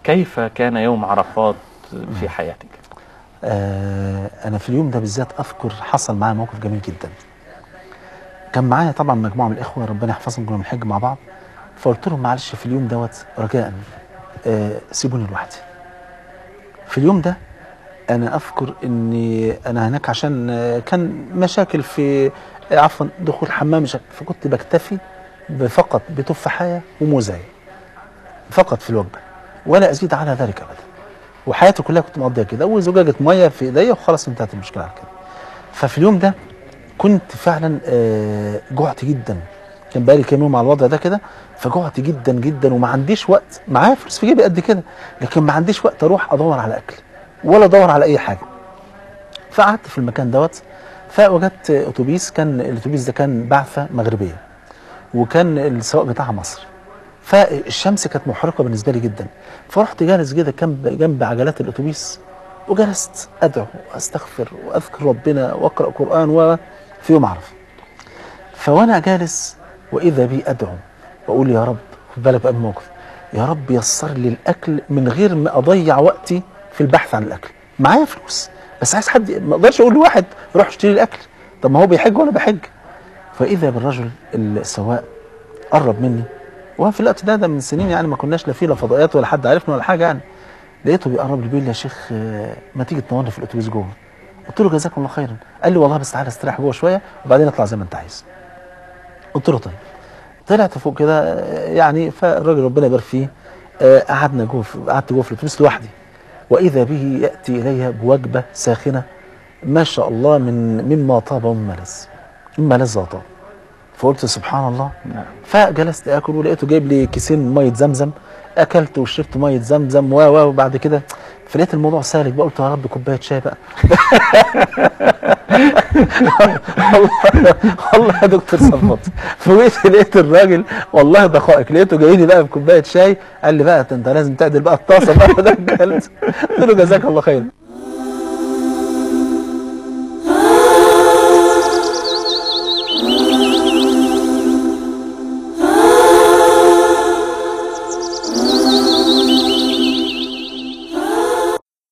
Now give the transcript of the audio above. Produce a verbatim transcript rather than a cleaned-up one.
كيف كان يوم عرفات في حياتك؟ آه أنا في اليوم ده بالذات أذكر حصل معايا موقف جميل جدا. كان معايا طبعا مجموعة من الإخوة ربنا يحفظهم كنا بنحج مع بعض، فقلت لهم معلش في اليوم دوت رجاء آه سيبوني لوحدي. في اليوم ده أنا أذكر إني أنا هناك عشان آه كان مشاكل في آه عفوا دخول حمام مشاكل، فكنت بكتفي فقط بتفاحية وموزاية فقط في الوجبة ولا أزيد على ذلك أبدا، وحياتي كلها كنت مقضيها كده، وزجاجة مية في إيديا وخلاص انتهت المشكلة على كده. ففي اليوم ده كنت فعلا آه جعت جدا، كان بقالي كام يوم على الوضع ده كده، فجعت جدا جدا وما عنديش وقت، معايا فلوس في جيبي قد كده لكن ما عنديش وقت اروح ادور على اكل ولا ادور على اي حاجه. فقعدت في المكان دوت، فوجدت اتوبيس، كان الاتوبيس ده كان بعثه مغربيه وكان السواق بتاعها مصري، فالشمس كانت محرقه بالنسبه لي جدا، فرحت جالس كده جنب جنب عجلات الاتوبيس وجلست ادعو واستغفر واذكر ربنا واقرا قران وفي يوم عرفه. فوانا جالس واذا بي ادعو واقول يا رب، خد بالك بقى من الموقف، يا رب يسر لي الاكل من غير ما اضيع وقتي في البحث عن الاكل. معايا فلوس بس عايز حد، ما اقدرش اقول لواحد روح اشتري الاكل، طب ما هو بيحج وانا بحج. فاذا بالرجل السواق قرب مني، وفي الوقت ده ده من سنين يعني ما كناش لا فيه لا فضائيات ولا حد عارفنا ولا حاجه يعني، لقيته بيقرب لي بيقول لي يا شيخ ما تيجي تنورني في الاتوبيس جوه. قلت له جزاكم الله خيرا. قال لي والله بس تعالى استريح جوه شويه وبعدين اطلع زي ما انت عايز. قلت له طيب. طلعت فوق كده يعني، فالراجل ربنا يبارك فيه قعدنا جوه، قعدت جوه في الاتوبيس لوحدي، واذا به ياتي الي بوجبه ساخنه ما شاء الله من مما طاب ومما لذ، مما لذ وطاب. فقلت سبحان الله. فجلست اكل ولقيته جايب لي كيسين ميه زمزم، اكلت وشربت ميه زمزم و و وبعد كده فلقيت الموضوع سالك بقى، قلت يا رب كوبايه شاي بقى. والله والله يا دكتور صفوت، فوقت لقيت الراجل والله دقائق لقيته جاي لي بقى بكوبايه شاي، قال لي بقى انت لازم تعدل بقى الطاسه بقى. ده قلت له جزاك الله خير.